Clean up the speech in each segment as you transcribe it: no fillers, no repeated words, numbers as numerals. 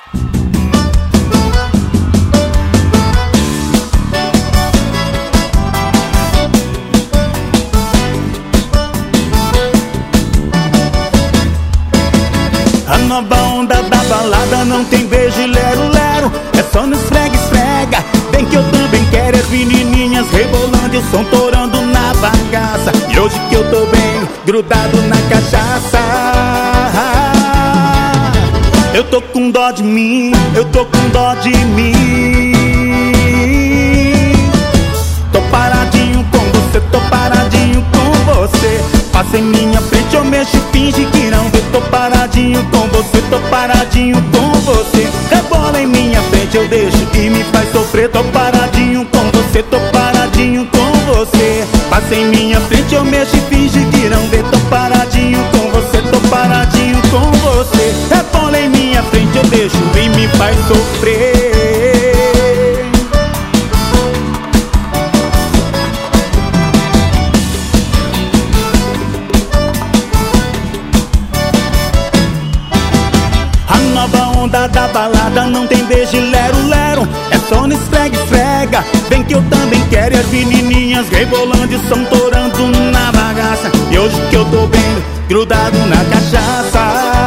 A nova onda da balada não tem beijo e lero-lero, é só no esfrega-esfrega. Bem que eu também quero as menininhas rebolando e o som torando na bagaça. E hoje que eu tô bem grudado na cachaça, eu tô com dó de mim, eu tô com dó de mim. Tô paradinho com você, tô paradinho com você. Passa em minha frente, eu mexo e finge que não vê. Tô paradinho com você, tô paradinho com você. Rebola em minha frente, eu deixo e me faz sofrer. Tô paradinho com você, tô paradinho com você. Passa em minha frente, eu mexo e finge que não vê. Tô paradinho com você, tô paradinho com você. Rebola em minha frente, eu deixo e me faz sofrer. Nova onda da balada não tem beijo e lero-lero, é só no esfrega-esfrega. Bem que eu também quero as menininhas rebolando e o som torando na bagaça. E hoje que eu tô bem grudado na cachaça,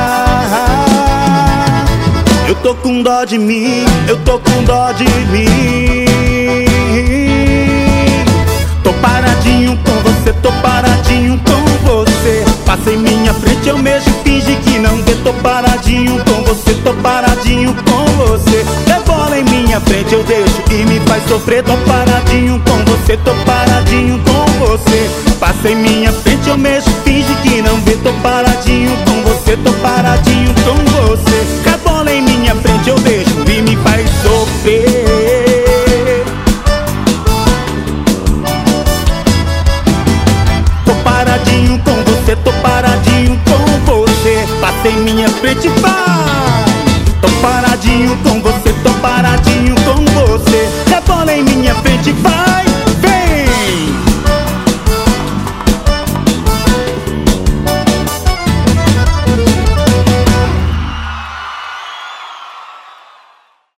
eu tô com dó de mim, eu tô com dó de mim. Tô paradinho com você, tô paradinho com você. Passa em minha frente, eu mexo e finge que não vê. Tô paradinho com você, tô paradinho com você. Rebola em minha frente, eu deixo e me faz sofrer. Tô paradinho com você, tô paradinho com você. Passa em minha frente, eu mexo e finge que não vê. Tô paradinho com você, tô paradinho com você. Rebola em minha frente, eu deixo e me faz sofrer. Tô paradinho com você, tô paradinho com você. Passa em minha frente, vai. Tô paradinho com você, tô paradinho com você. Rebola em minha frente, vai.